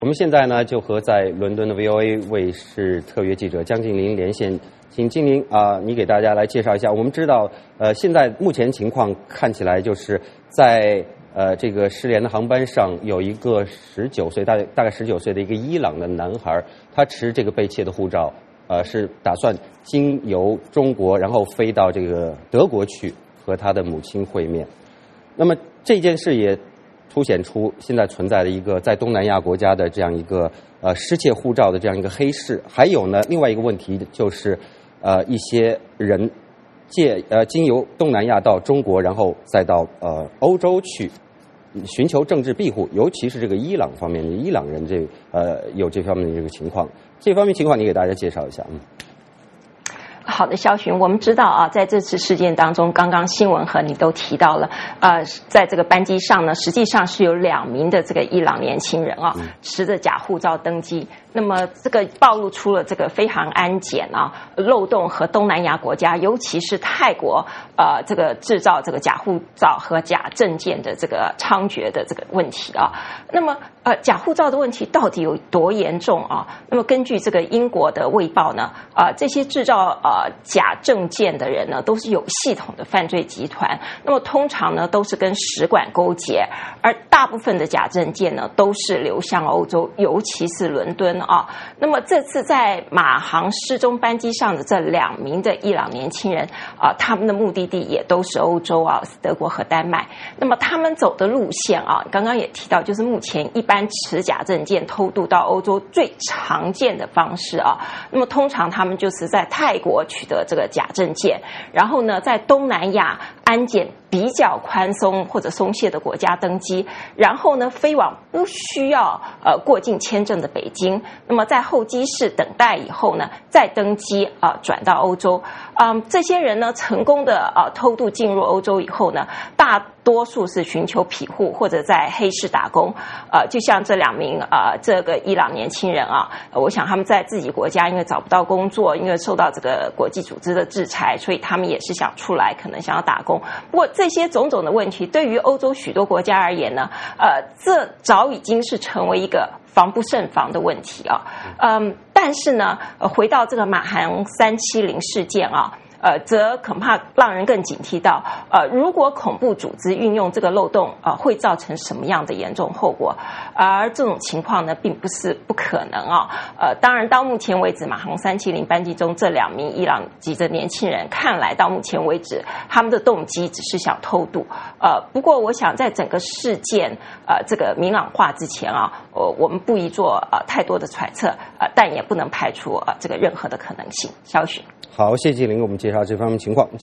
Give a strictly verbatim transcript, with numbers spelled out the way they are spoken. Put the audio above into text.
我们现在呢，就和在伦敦的 V O A 卫视特约记者江静玲连线，请静玲啊、呃，你给大家来介绍一下。我们知道，呃，现在目前情况看起来就是在呃这个失联的航班上有一个十九岁，大概大概十九岁的一个伊朗的男孩，他持这个被窃的护照，呃，是打算经由中国，然后飞到这个德国去和他的母亲会面。那么这件事也凸显出现在存在的一个在东南亚国家的这样一个呃失窃护照的这样一个黑市。还有呢，另外一个问题就是呃一些人借呃经由东南亚到中国，然后再到呃欧洲去寻求政治庇护，尤其是这个伊朗方面的伊朗人这呃有这方面的这个情况。这方面情况你给大家介绍一下。嗯。 好的，肖寻，我们知道啊，在这次事件当中，刚刚新闻和你都提到了，呃，在这个班机上呢，实际上是有两名的这个伊朗年轻人啊，持着假护照登机。那么这个暴露出了这个飞航安检啊漏洞和东南亚国家，尤其是泰国，呃，这个制造这个假护照和假证件的这个猖獗的这个问题啊。那么呃，假护照的问题到底有多严重啊？那么根据这个英国的《卫报》呢，啊、呃，这些制造呃假证件的人呢，都是有系统的犯罪集团。那么通常呢，都是跟使馆勾结，而大部分的假证件呢，都是流向欧洲，尤其是伦敦。啊，那么这次在马航失踪班机上的这两名的伊朗年轻人啊，他们的目的地也都是欧洲啊，德国和丹麦。那么他们走的路线啊，刚刚也提到，就是目前一般持假证件偷渡到欧洲最常见的方式啊。那么通常他们就是在泰国取得这个假证件，然后呢，在东南亚安检比较宽松或者松懈的国家登机，然后呢飞往不需要呃过境签证的北京，那么在候机室等待以后呢，再登机啊、呃、转到欧洲。嗯，这些人呢成功的啊、呃、偷渡进入欧洲以后呢，大多数是寻求庇护或者在黑市打工。呃，就像这两名啊、呃、这个伊朗年轻人啊，我想他们在自己国家因为找不到工作，因为受到这个国际组织的制裁，所以他们也是想出来，可能想要打工。不过这些种种的问题，对于欧洲许多国家而言呢，呃，这早已经是成为一个防不胜防的问题啊。嗯，但是呢，呃，回到这个马航三七零事件啊。呃，则恐怕让人更警惕到，呃，如果恐怖组织运用这个漏洞，呃，会造成什么样的严重后果？而这种情况呢，并不是不可能啊。呃，当然，到目前为止，马航三七零班机中这两名伊朗籍的年轻人，看来到目前为止，他们的动机只是想偷渡。呃，不过，我想在整个事件呃这个明朗化之前啊，呃，我们不宜做呃太多的揣测，呃，但也不能排除呃这个任何的可能性。肖寻。 好，谢谢静玲，我们介绍这方面情况。